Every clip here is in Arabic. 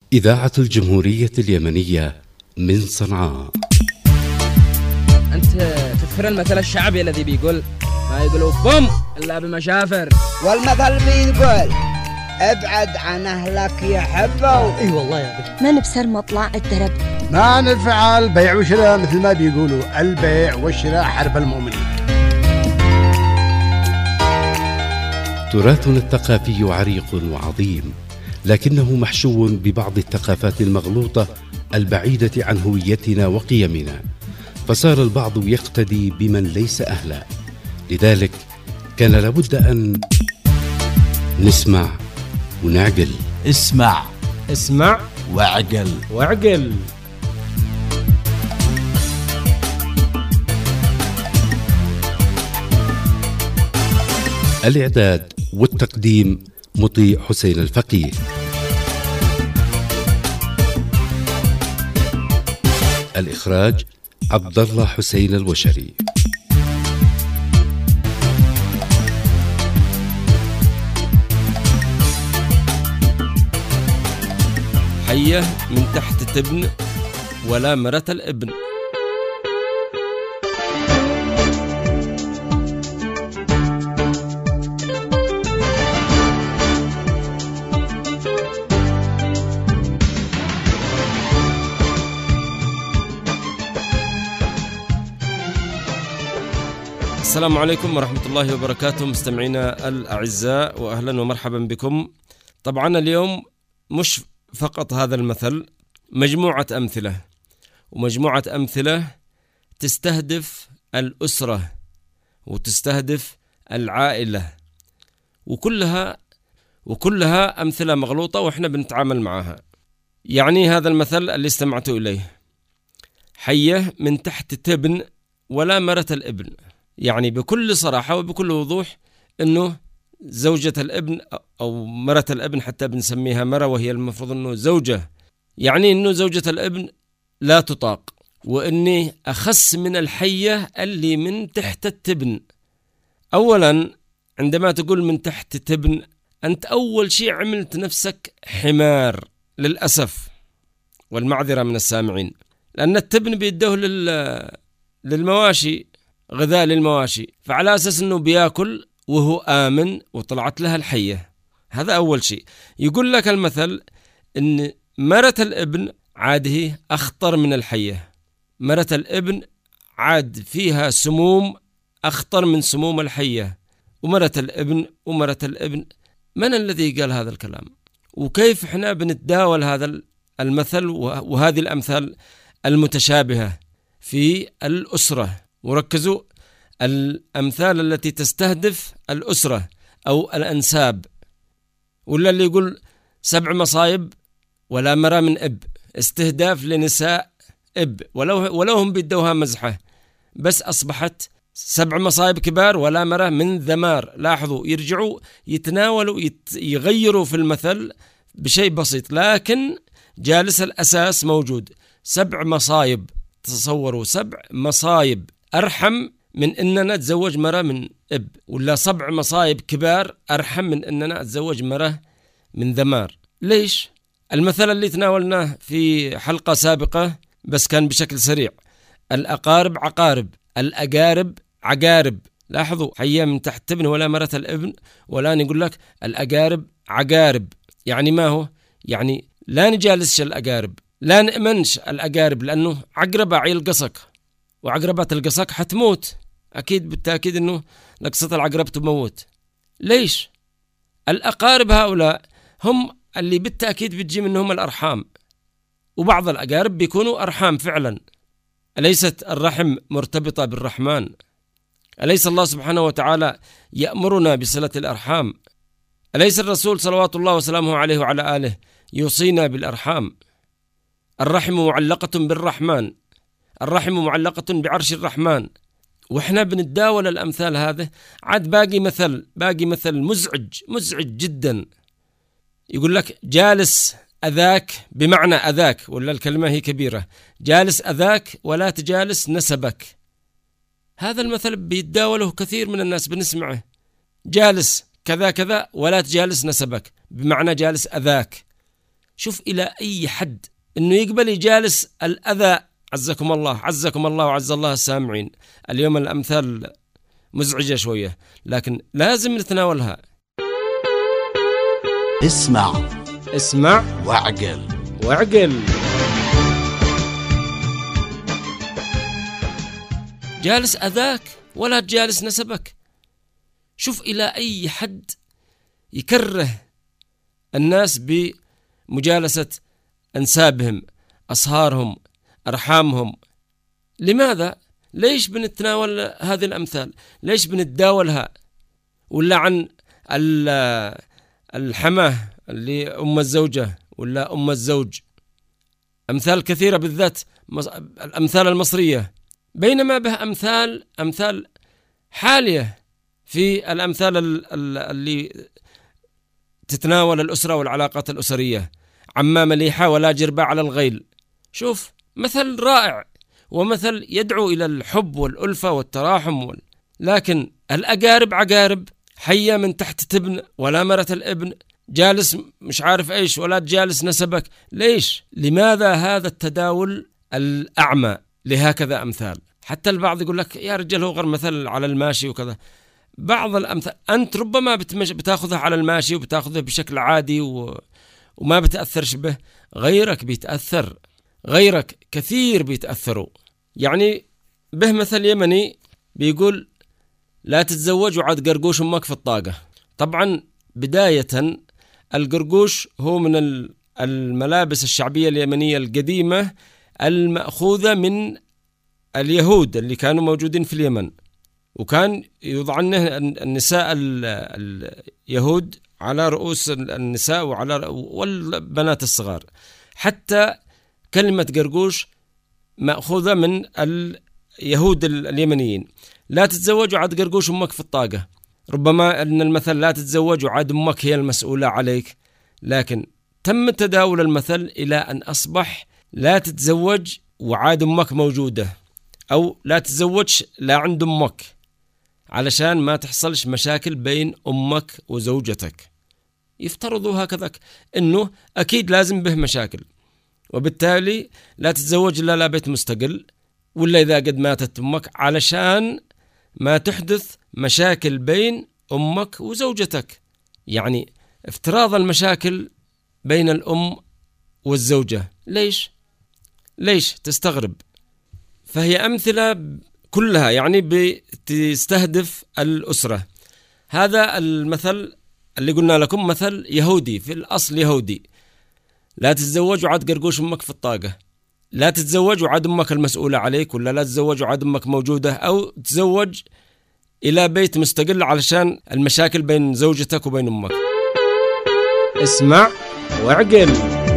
إذاعة الجمهورية اليمنية من صنعاء. أنت تذكر المثل الشعبي الذي بيقول ما يقولوا بوم إلا بمشافر، والمثل بيقول ابعد عن أهلك يحبوا. اي والله يا بي. ما نبصر مطلع الدرب، ما نفعل بيع وشراء، مثل ما بيقولوا البيع والشراء حرب المؤمنين. تراثنا الثقافي عريق وعظيم، لكنه محشو ببعض الثقافات المغلوطة البعيدة عن هويتنا وقيمنا، فصار البعض يقتدي بمن ليس أهلا. لذلك كان لابد أن نسمع ونعقل. اسمع واعقل. الإعداد والتقديم مطيع حسين الفقيه. الإخراج عبد الله حسين الوشري. حية من تحت تبن ولا مرة الابن. السلام عليكم ورحمة الله وبركاته مستمعينا الأعزاء، وأهلا ومرحبا بكم. طبعا اليوم مش فقط هذا المثل، مجموعة أمثلة، ومجموعة أمثلة تستهدف الأسرة وتستهدف العائلة، وكلها أمثلة مغلوطة وإحنا بنتعامل معها. يعني هذا المثل اللي استمعت إليه، حية من تحت تبن ولا مرة الابن، يعني بكل صراحة وبكل وضوح إنه زوجة الابن أو مرة الابن، حتى بنسميها مرة وهي المفروض إنه زوجة، يعني إنه زوجة الابن لا تطاق، وإني أخس من الحية اللي من تحت التبن. أولا عندما تقول من تحت تبن، أنت أول شيء عملت نفسك حمار، للأسف والمعذرة من السامعين، لأن التبن بيدوه للمواشي، غذاء للمواشي، فعلى أساس أنه بيأكل وهو آمن، وطلعت لها الحية. هذا أول شيء. يقول لك المثل أن مرة الابن عاد هي أخطر من الحية، مرة الابن عاد فيها سموم أخطر من سموم الحية، ومرة الابن من الذي قال هذا الكلام؟ وكيف احنا بنتداول هذا المثل وهذه الأمثال المتشابهة في الأسرة؟ وركزوا، الأمثال التي تستهدف الأسرة أو الأنساب، ولا اللي يقول 7 مصايب ولا مرة من اب، استهداف لنساء اب، ولو هم بيدوها مزحة، بس أصبحت 7 مصايب كبار ولا مرة من ذمار. لاحظوا، يرجعوا يتناولوا يغيروا في المثل بشيء بسيط، لكن جالس الأساس موجود. 7 مصايب، تصوروا 7 مصايب أرحم من إننا أتزوج مرة من اب، ولا 7 مصايب كبار أرحم من إننا أتزوج مرة من ذمار. ليش؟ المثل اللي تناولناه في حلقة سابقة بس كان بشكل سريع، الأقارب عقارب، الأقارب عقارب. لاحظوا، حية من تحت تبن ولا مرة الابن، ولا نقول لك الأقارب عقارب. يعني ما هو؟ يعني لا نجالسش الأقارب، لا نأمنش الأقارب، لأنه عقربة عيل قصك، وعقربات القصك حتموت أكيد، بالتأكيد أنه لقصة العقرب تموت. ليش؟ الأقارب هؤلاء هم اللي بالتأكيد بتجي منهم الأرحام، وبعض الأقارب بيكونوا أرحام فعلا. أليست الرحم مرتبطة بالرحمن؟ أليس الله سبحانه وتعالى يأمرنا بصلة الأرحام؟ أليس الرسول صلوات الله وسلامه عليه وعلى آله يوصينا بالأرحام؟ الرحم معلقة بالرحمن، الرحم معلقة بعرش الرحمن. وإحنا بنتداول الأمثال هذه. عاد باقي مثل مزعج جدا. يقول لك جالس أذاك، بمعنى أذاك، ولا الكلمة هي كبيرة، جالس أذاك ولا تجالس نسبك. هذا المثل بيتداوله كثير من الناس، بنسمعه، جالس كذا كذا ولا تجالس نسبك، بمعنى جالس أذاك. شوف إلى أي حد أنه يقبل يجالس الأذى. عزكم الله عزكم الله وعز الله السامعين. اليوم الأمثال مزعجة شوية لكن لازم نتناولها. اسمع واعقل. جالس أذاك ولا تجالس نسبك. شوف إلى أي حد يكره الناس بمجالسة أنسابهم، أصهارهم، أرحامهم. لماذا؟ ليش بنتناول هذه الأمثال؟ ليش بنتداولها؟ ولا عن الحماه اللي أم الزوجة ولا أم الزوج، أمثال كثيرة بالذات الأمثال المصرية، بينما به أمثال حالية في الأمثال اللي تتناول الأسرة والعلاقات الأسرية. عما مليحة ولا جربة على الغيل. شوف مثل رائع ومثل يدعو إلى الحب والألفة والتراحم لكن الأقارب عقارب، حية من تحت تبن ولا مرة الابن، جالس مش عارف ايش ولا تجالس نسبك. ليش؟ لماذا هذا التداول الأعمى لهكذا أمثال؟ حتى البعض يقول لك يا رجال هو غير مثل على الماشي وكذا. بعض الأمثال أنت ربما بتاخذها على الماشي وبتاخذها بشكل عادي وما بتأثرش به، غيرك بيتأثر، غيرك كثير بيتأثروا. يعني به مثل يمني بيقول لا تتزوج وعاد قرقوش أمك في الطاقة. طبعا بداية القرقوش هو من الملابس الشعبية اليمنية القديمة المأخوذة من اليهود اللي كانوا موجودين في اليمن، وكان يوضعن النساء اليهود على رؤوس النساء والبنات الصغار. حتى كلمة قرقوش مأخوذة من اليهود اليمنيين. لا تتزوج وعاد قرقوش أمك في الطاقة. ربما أن المثل لا تتزوج وعاد أمك هي المسؤولة عليك، لكن تم تداول المثل إلى أن أصبح لا تتزوج وعاد أمك موجودة، أو لا تتزوج لا عند أمك، علشان ما تحصلش مشاكل بين أمك وزوجتك. يفترضوا هكذا أنه أكيد لازم به مشاكل، وبالتالي لا تتزوج إلا لا بيت مستقل، ولا إذا قد ماتت أمك، علشان ما تحدث مشاكل بين أمك وزوجتك. يعني افتراض المشاكل بين الأم والزوجة. ليش تستغرب؟ فهي أمثلة كلها يعني بتستهدف الأسرة. هذا المثل اللي قلنا لكم مثل يهودي، في الأصل يهودي. لا تتزوج وعاد قرقوش أمك في الطاقة، لا تتزوج وعاد أمك المسؤولة عليك، ولا لا تتزوج وعاد أمك موجودة، أو تتزوج إلى بيت مستقل علشان المشاكل بين زوجتك وبين أمك. اسمع واعقل.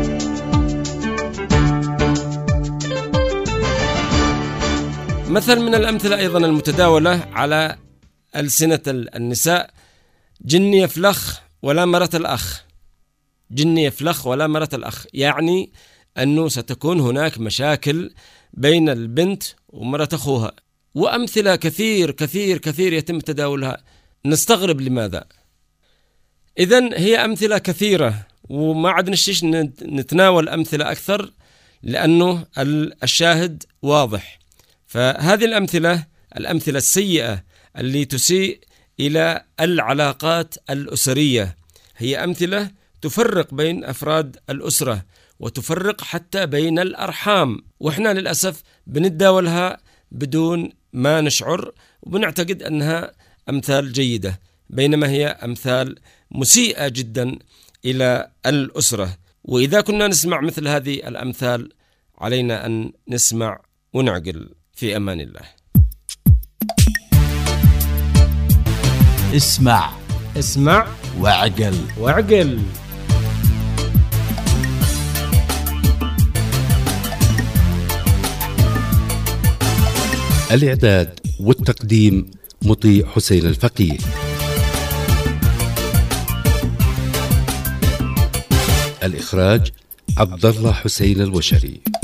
مثل من الأمثلة أيضا المتداولة على ألسنة النساء: جني يفلخ ولا مرة الأخ. جني يفلخ ولا مرة الأخ، يعني أنه ستكون هناك مشاكل بين البنت ومرة أخوها. وأمثلة كثير كثير كثير يتم تداولها. نستغرب لماذا؟ إذن هي أمثلة كثيرة وما عاد نشيش نتناول أمثلة أكثر لأنه الشاهد واضح. فهذه الأمثلة السيئة اللي تسيء إلى العلاقات الأسرية هي أمثلة تفرق بين أفراد الأسرة وتفرق حتى بين الأرحام، وإحنا للأسف بنتداولها بدون ما نشعر وبنعتقد أنها أمثال جيدة، بينما هي أمثال مسيئة جدا إلى الأسرة. وإذا كنا نسمع مثل هذه الأمثال علينا أن نسمع ونعقل. في أمان الله. اسمع واعقل. الإعداد والتقديم مطيع حسين الفقيه. الإخراج عبد الله حسين الوشري.